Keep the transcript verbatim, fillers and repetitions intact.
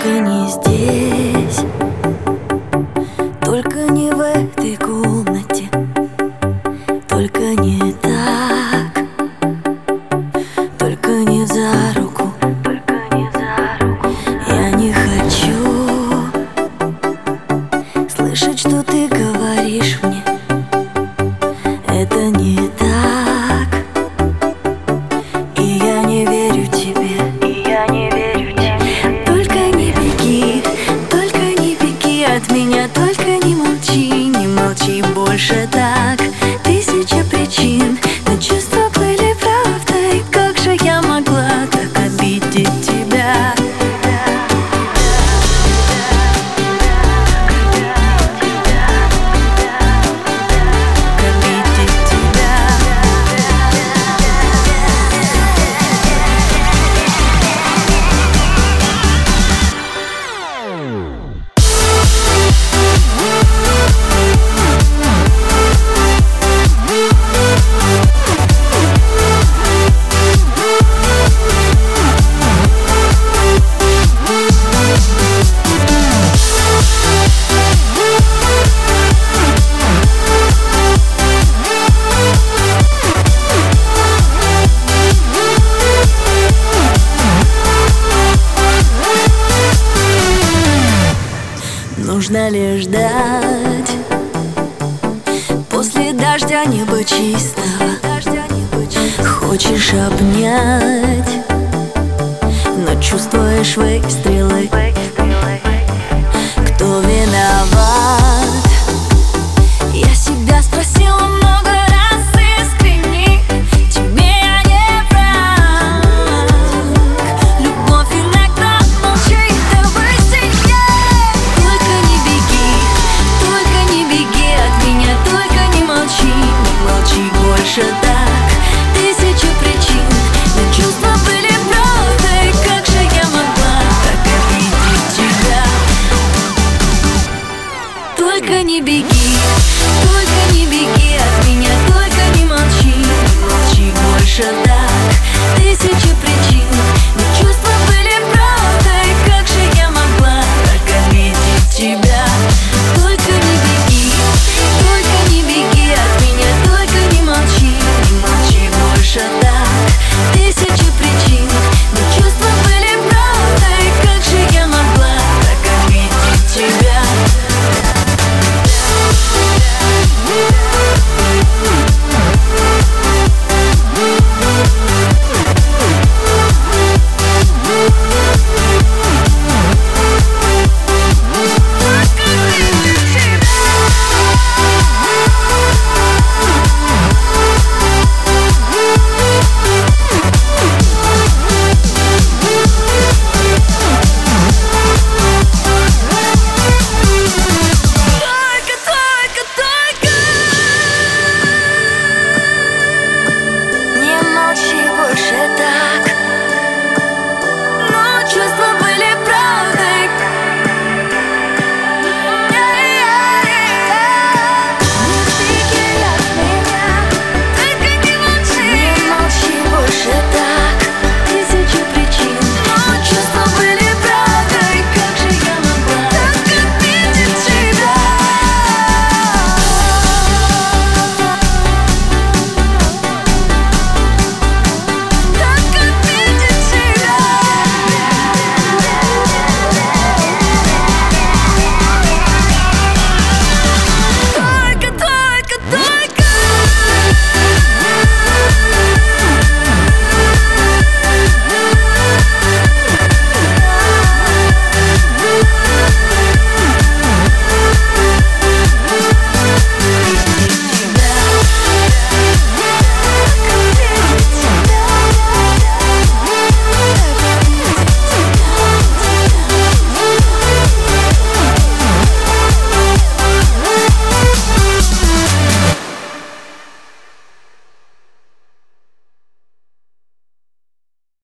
Только не здесь, только не в этой комнате, только не так, только не за руку, только не за руку. Я не хочу слышать, что ты говоришь мне. Это не так, и я не верю тебе, и я не верю тебе. Только не беги, только не беги от меня, только не молчи, не молчи больше так. Тысяча причин, но чувства были правдой. Как же я могла так обидеть тебя? Нужно ли ждать после дождя неба чистого? Хочешь обнять, но чувствуешь выстрелы. Кто виноват? Я себя спросила много раз искренне. Тебе я не враг. Любовь иногда молчит до высоте. Только не беги, только не беги от меня, только не молчи, не молчи больше.